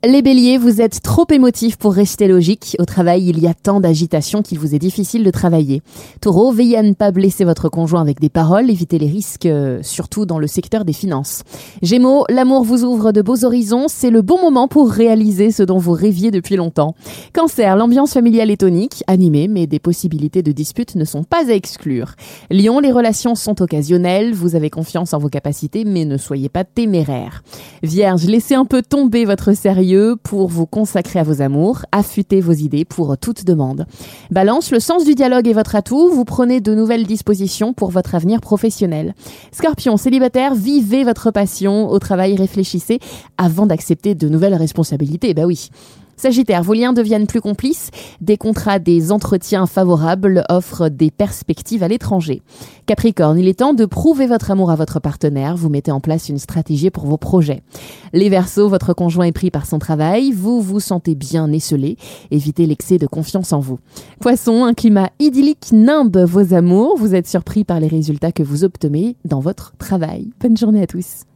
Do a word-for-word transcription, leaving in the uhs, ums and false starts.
Les béliers, vous êtes trop émotifs pour rester logique. Au travail, il y a tant d'agitation qu'il vous est difficile de travailler. Taureau, veillez à ne pas blesser votre conjoint avec des paroles, évitez les risques, euh, surtout dans le secteur des finances. Gémeaux, l'amour vous ouvre de beaux horizons, c'est le bon moment pour réaliser ce dont vous rêviez depuis longtemps. Cancer, l'ambiance familiale est tonique, animée, mais des possibilités de dispute ne sont pas à exclure. Lion, les relations sont occasionnelles, vous avez confiance en vos capacités, mais ne soyez pas téméraire. Vierge, laissez un peu tomber votre sérieux pour vous consacrer à vos amours, affûtez vos idées pour toute demande. Balance, le sens du dialogue est votre atout, vous prenez de nouvelles dispositions pour votre avenir professionnel. Scorpion, célibataire, vivez votre passion, au travail réfléchissez avant d'accepter de nouvelles responsabilités, bah oui. Sagittaire, vos liens deviennent plus complices, des contrats, des entretiens favorables offrent des perspectives à l'étranger. Capricorne, il est temps de prouver votre amour à votre partenaire, vous mettez en place une stratégie pour vos projets. Les Verseaux, votre conjoint est pris par son travail, vous vous sentez bien esselé, évitez l'excès de confiance en vous. Poisson, un climat idyllique nimbe vos amours, vous êtes surpris par les résultats que vous obtenez dans votre travail. Bonne journée à tous.